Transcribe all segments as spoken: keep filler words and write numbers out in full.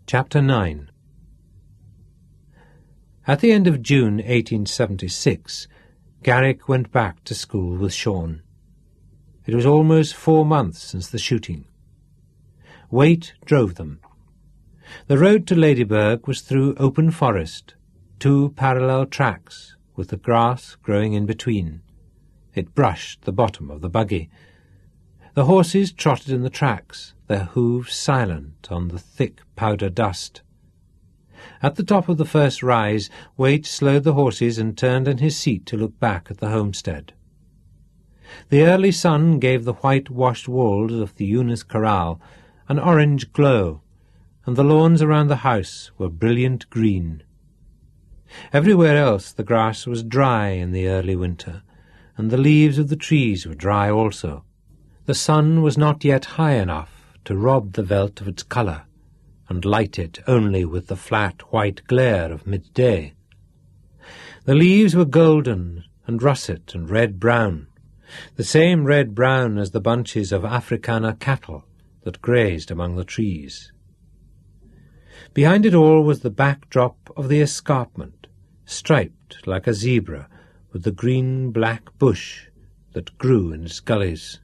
Chapter nine. At the end of June eighteen seventy-six, Garrick went back to school with Sean. It was almost four months since the shooting. Waite drove them. The road to Ladysburg was through open forest, two parallel tracks, with the grass growing in between. It brushed the bottom of the buggy. The horses trotted in the tracks, their hooves silent on the thick powder dust. At the top of the first rise, Waite slowed the horses and turned in his seat to look back at the homestead. The early sun gave the white-washed walls of the Eunice Corral an orange glow, and the lawns around the house were brilliant green. Everywhere else the grass was dry in the early winter, and the leaves of the trees were dry also. The sun was not yet high enough to rob the veldt of its colour, and light it only with the flat white glare of midday. The leaves were golden and russet and red-brown, the same red-brown as the bunches of Afrikaner cattle that grazed among the trees. Behind it all was the backdrop of the escarpment, striped like a zebra with the green-black bush that grew in its gullies.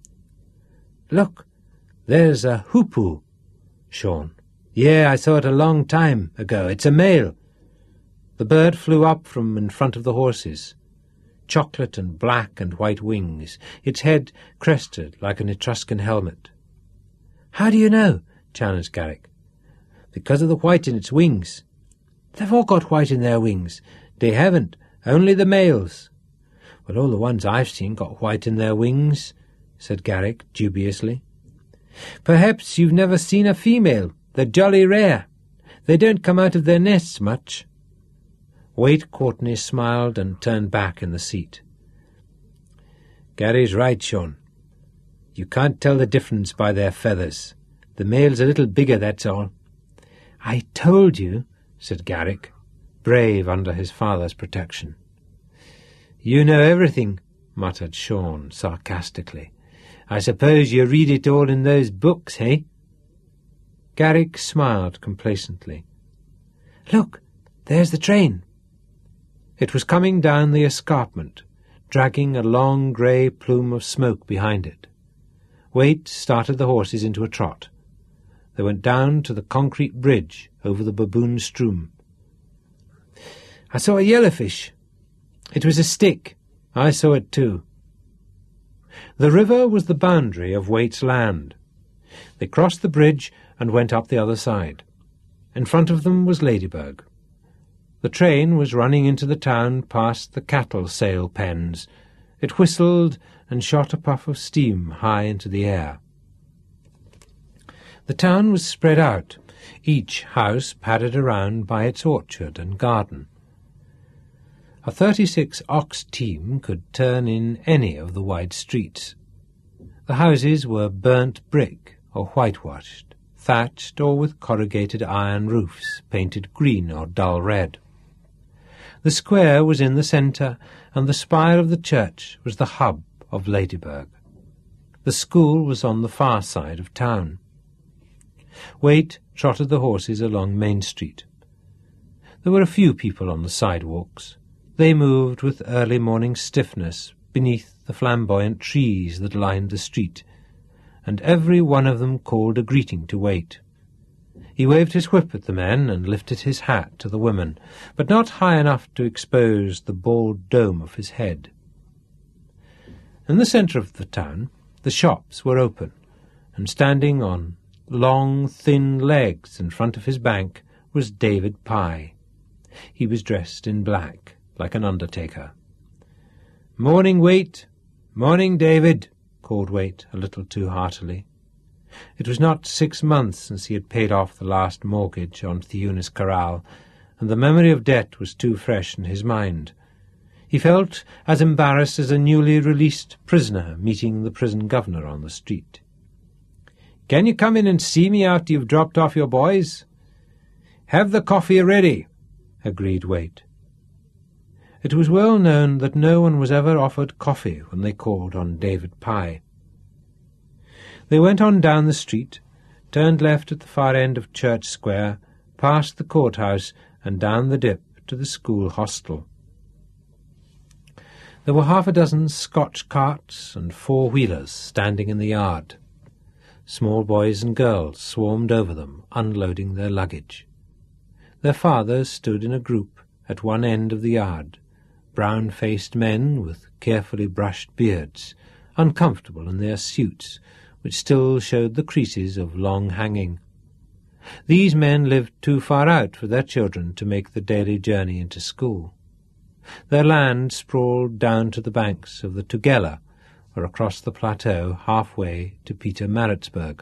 "Look, there's a hoopoe, Sean. Yeah, I saw it a long time ago. It's a male." The bird flew up from in front of the horses, chocolate and black and white wings, its head crested like an Etruscan helmet. "How do you know?" challenged Garrick. "Because of the white in its wings." "They've all got white in their wings." "They haven't, only the males." "Well, all the ones I've seen got white in their wings," said Garrick dubiously. "Perhaps you've never seen a female. They're jolly rare. They don't come out of their nests much." Waite Courtney smiled and turned back in the seat. "Gary's right, Sean. You can't tell the difference by their feathers. The male's a little bigger, that's all." "I told you," said Garrick, brave under his father's protection. "You know everything," muttered Sean sarcastically. "I suppose you read it all in those books, eh?" Garrick smiled complacently. "Look, there's the train." It was coming down the escarpment, dragging a long grey plume of smoke behind it. Waite started the horses into a trot. They went down to the concrete bridge over the Baboon Stroom. "I saw a yellowfish. It was a stick. I saw it too." The river was the boundary of Waite's land. They crossed the bridge and went up the other side. In front of them was Ladysburg. The train was running into the town past the cattle sale pens. It whistled and shot a puff of steam high into the air. The town was spread out, each house padded around by its orchard and garden. A thirty-six ox team could turn in any of the wide streets. The houses were burnt brick or whitewashed, thatched or with corrugated iron roofs painted green or dull red. The square was in the centre, and the spire of the church was the hub of Ladysburg. The school was on the far side of town. Waite trotted the horses along Main Street. There were a few people on the sidewalks. They moved with early morning stiffness beneath the flamboyant trees that lined the street, and every one of them called a greeting to Waite. He waved his whip at the men and lifted his hat to the women, but not high enough to expose the bald dome of his head. In the centre of the town, the shops were open, and standing on long, thin legs in front of his bank was David Pye. He was dressed in black, like an undertaker. "Morning, Waite. Morning, David," called Waite a little too heartily. It was not six months since he had paid off the last mortgage on the Eunice Corral, and the memory of debt was too fresh in his mind. He felt as embarrassed as a newly released prisoner meeting the prison governor on the street. "Can you come in and see me after you've dropped off your boys?" "Have the coffee ready," agreed Waite. It was well known that no one was ever offered coffee when they called on David Pye. They went on down the street, turned left at the far end of Church Square, past the courthouse and down the dip to the school hostel. There were half a dozen Scotch carts and four-wheelers standing in the yard. Small boys and girls swarmed over them, unloading their luggage. Their fathers stood in a group at one end of the yard, brown-faced men with carefully brushed beards, uncomfortable in their suits, which still showed the creases of long hanging. These men lived too far out for their children to make the daily journey into school. Their land sprawled down to the banks of the Tugela, or across the plateau halfway to Pietermaritzburg.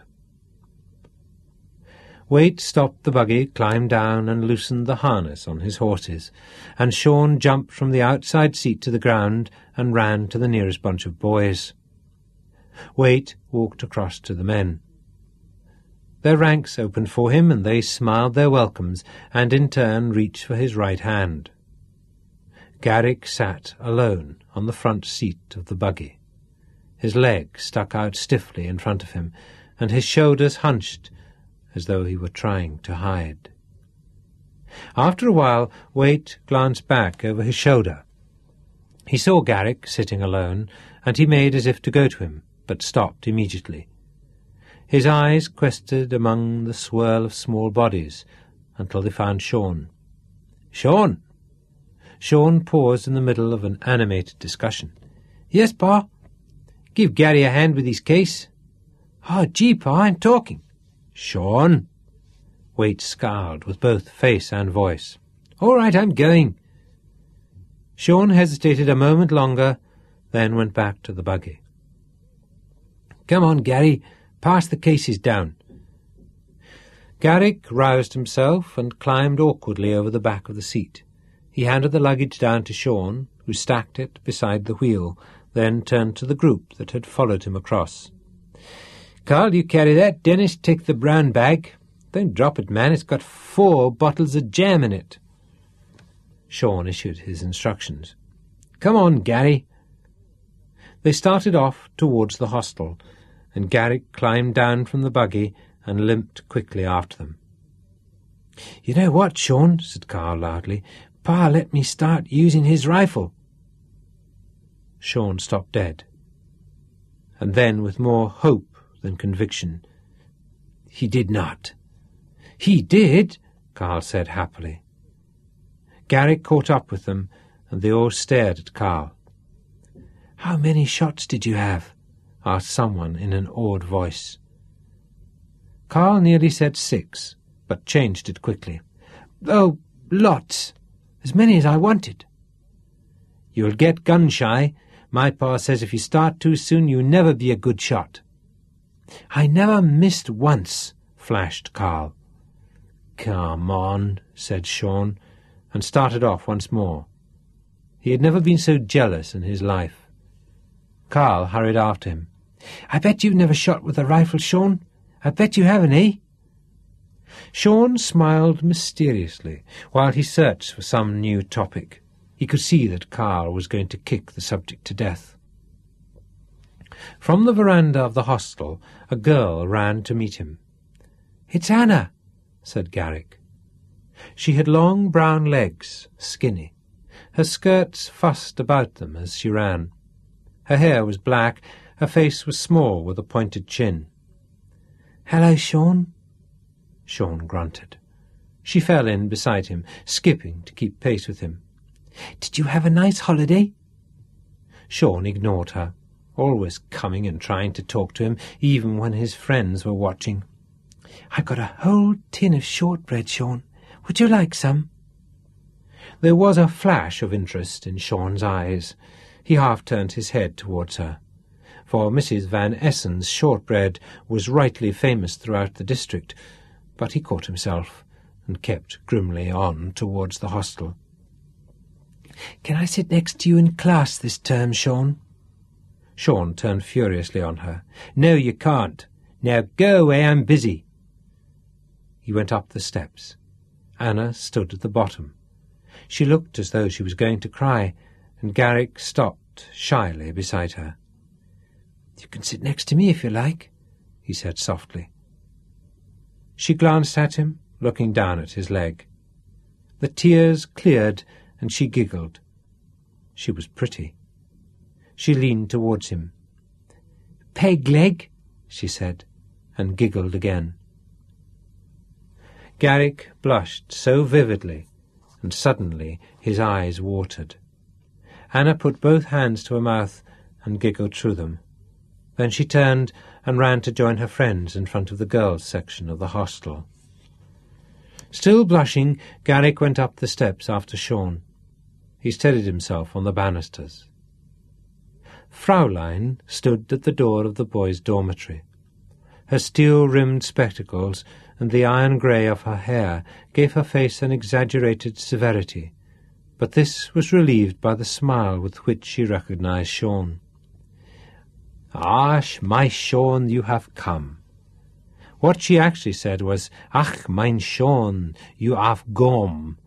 Waite stopped the buggy, climbed down and loosened the harness on his horses, and Sean jumped from the outside seat to the ground and ran to the nearest bunch of boys. Waite walked across to the men. Their ranks opened for him, and they smiled their welcomes, and in turn reached for his right hand. Garrick sat alone on the front seat of the buggy. His legs stuck out stiffly in front of him, and his shoulders hunched, as though he were trying to hide. After a while, Waite glanced back over his shoulder. He saw Garrick sitting alone, and he made as if to go to him, but stopped immediately. His eyes quested among the swirl of small bodies until they found Sean. "Sean!" Sean paused in the middle of an animated discussion. "Yes, Pa?" "Give Gary a hand with his case." "Oh, gee, Pa, I'm talking." "Sean!" Waite scowled with both face and voice. "All right, I'm going." Sean hesitated a moment longer, then went back to the buggy. "Come on, Gary, pass the cases down." Garrick roused himself and climbed awkwardly over the back of the seat. He handed the luggage down to Sean, who stacked it beside the wheel, then turned to the group that had followed him across. "Carl, you carry that. Dennis, take the brown bag. Don't drop it, man. It's got four bottles of jam in it." Sean issued his instructions. "Come on, Gary." They started off towards the hostel, and Garrick climbed down from the buggy and limped quickly after them. "You know what, Sean," said Carl loudly, "Pa let me start using his rifle." Sean stopped dead, and then with more hope than conviction, "He did not." "He did," Carl said happily. Garrick caught up with them, and they all stared at Carl. "How many shots did you have?" asked someone in an awed voice. Carl nearly said six, but changed it quickly. "Oh, lots. As many as I wanted." "You'll get gun-shy. My pa says if you start too soon you never be a good shot." "I never missed once," flashed Carl. "Come on," said Sean, and started off once more. He had never been so jealous in his life. Carl hurried after him. "I bet you've never shot with a rifle, Sean. I bet you haven't, eh?" Sean smiled mysteriously while he searched for some new topic. He could see that Carl was going to kick the subject to death. From the veranda of the hostel, a girl ran to meet him. "It's Anna," said Garrick. She had long brown legs, skinny. Her skirts fussed about them as she ran. Her hair was black, her face was small with a pointed chin. "Hello, Sean." Sean grunted. She fell in beside him, skipping to keep pace with him. "Did you have a nice holiday?" Sean ignored her, always coming and trying to talk to him, even when his friends were watching. "I got a whole tin of shortbread, Sean. Would you like some?" There was a flash of interest in Sean's eyes. He half turned his head towards her, for Missus Van Essen's shortbread was rightly famous throughout the district, but he caught himself and kept grimly on towards the hostel. "Can I sit next to you in class this term, Sean?" Sean turned furiously on her. "No, you can't. Now go away, I'm busy." He went up the steps. Anna stood at the bottom. She looked as though she was going to cry, and Garrick stopped shyly beside her. "You can sit next to me if you like," he said softly. She glanced at him, looking down at his leg. The tears cleared, and she giggled. She was pretty. She leaned towards him. "Peg leg," she said, and giggled again. Garrick blushed so vividly, and suddenly his eyes watered. Anna put both hands to her mouth and giggled through them. Then she turned and ran to join her friends in front of the girls' section of the hostel. Still blushing, Garrick went up the steps after Sean. He steadied himself on the banisters. Fraulein stood at the door of the boys' dormitory. Her steel-rimmed spectacles and the iron grey of her hair gave her face an exaggerated severity, but this was relieved by the smile with which she recognized Sean. "Ah, my Sean, you have come." What she actually said was, "Ach, mein Sean, you have gome."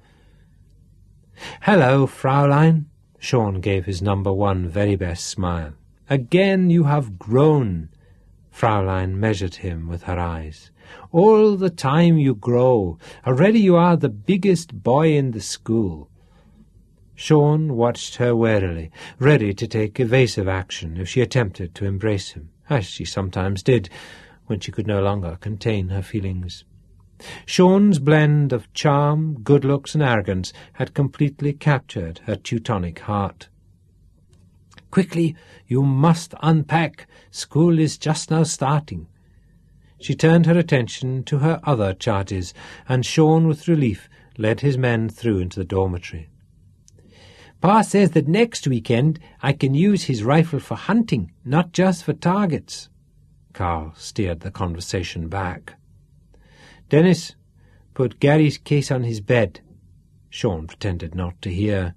"Hello, Fraulein." Sean gave his number one very best smile. "Again you have grown." Fraulein measured him with her eyes. "All the time you grow. Already you are the biggest boy in the school." Sean watched her warily, ready to take evasive action if she attempted to embrace him, as she sometimes did, when she could no longer contain her feelings. Sean's blend of charm, good looks, and arrogance had completely captured her Teutonic heart. "Quickly, you must unpack. School is just now starting." She turned her attention to her other charges, and Sean, with relief, led his men through into the dormitory. "Pa says that next weekend I can use his rifle for hunting, not just for targets." Carl steered the conversation back. "Dennis, put Gary's case on his bed." Sean pretended not to hear.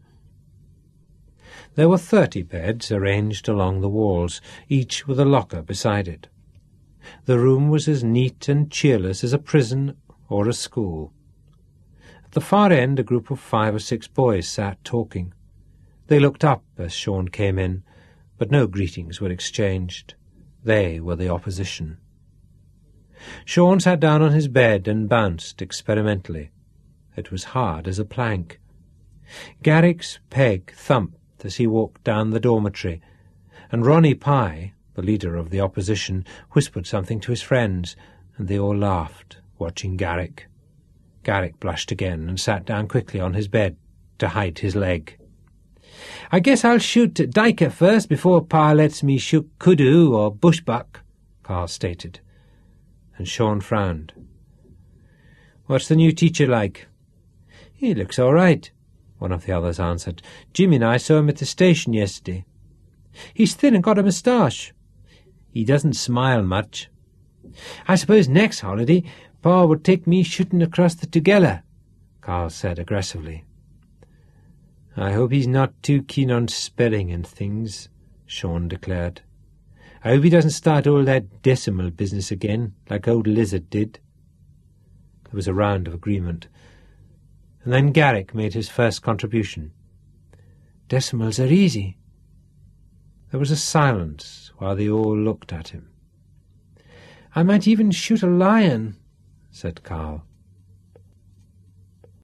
There were thirty beds arranged along the walls, each with a locker beside it. The room was as neat and cheerless as a prison or a school. At the far end a group of five or six boys sat talking. They looked up as Sean came in, but no greetings were exchanged. They were the opposition. Sean sat down on his bed and bounced experimentally. It was hard as a plank. Garrick's peg thumped as he walked down the dormitory, and Ronnie Pye, the leader of the opposition, whispered something to his friends, and they all laughed, watching Garrick. Garrick blushed again and sat down quickly on his bed to hide his leg. "I guess I'll shoot Dyker first before Pa lets me shoot kudu or bushbuck," Carl stated, and Sean frowned. "What's the new teacher like?" "He looks all right," one of the others answered. "Jimmy and I saw him at the station yesterday. He's thin and got a moustache. He doesn't smile much. I suppose next holiday Pa will take me shooting across the Tugela," Carl said aggressively. "I hope he's not too keen on spelling and things," Sean declared. "I hope he doesn't start all that decimal business again, like old Lizard did." There was a round of agreement, and then Garrick made his first contribution. "Decimals are easy." There was a silence while they all looked at him. "I might even shoot a lion," said Carl.